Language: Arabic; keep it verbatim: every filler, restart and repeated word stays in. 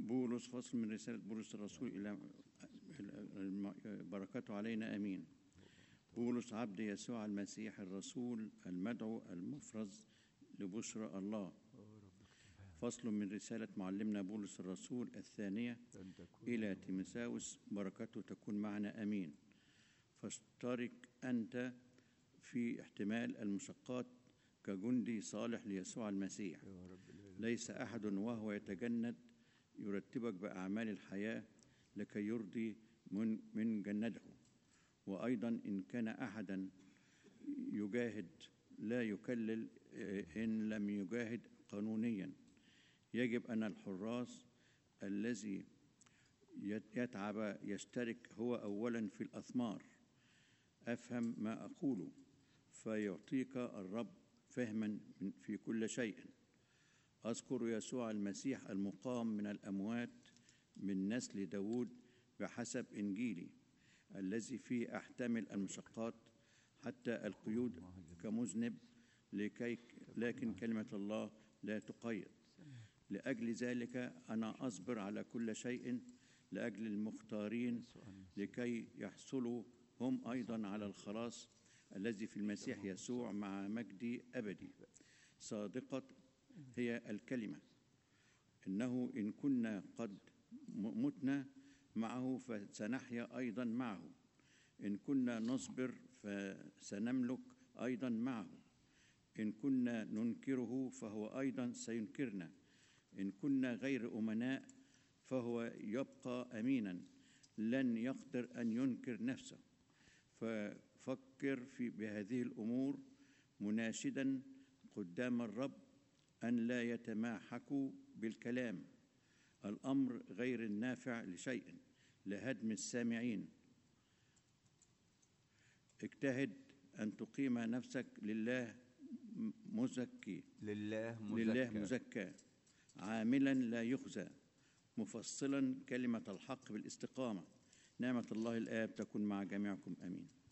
بولس، فصل من رسالة بولس الرسول إلى بركاته علينا آمين. بولس عبد يسوع المسيح الرسول المدعو المفرز لبشرى الله. فصل من رسالة معلمنا بولس الرسول الثانية إلى تيموثاوس، بركته تكون معنا آمين. فاشترك أنت في احتمال المشقات كجندي صالح ليسوع المسيح. ليس أحد وهو يتجند يرتبك بأعمال الحياة لكي يرضي من, من جنده. وأيضا إن كان أحدا يجاهد لا يكلل إن لم يجاهد قانونيا. يجب أن الحراس الذي يتعب يشترك هو أولا في الأثمار. أفهم ما أقوله فيعطيك الرب فهما في كل شيء. أذكر يسوع المسيح المقام من الأموات من نسل داود بحسب إنجيلي، الذي فيه أحتمل المشقات حتى القيود كمذنب، لكي لكن كلمة الله لا تقيد. لأجل ذلك أنا أصبر على كل شيء لأجل المختارين، لكي يحصلوا هم أيضا على الخلاص الذي في المسيح يسوع مع مجد أبدي. صادقة هي الكلمة، إنه إن كنا قد متنا معه فسنحيا أيضا معه. إن كنا نصبر فسنملك أيضا معه. إن كنا ننكره فهو أيضا سينكرنا. إن كنا غير أمناء فهو يبقى أمينا، لن يقدر أن ينكر نفسه. ففكر في بهذه الأمور مناشدا قدام الرب أن لا يتماحكوا بالكلام، الأمر غير النافع لشيء لهدم السامعين. اجتهد أن تقيم نفسك لله مزكي لله مزكى, لله مزكى عاملا لا يخزى، مفصلا كلمة الحق بالاستقامة. نعمة الله الآب تكون مع جميعكم آمين.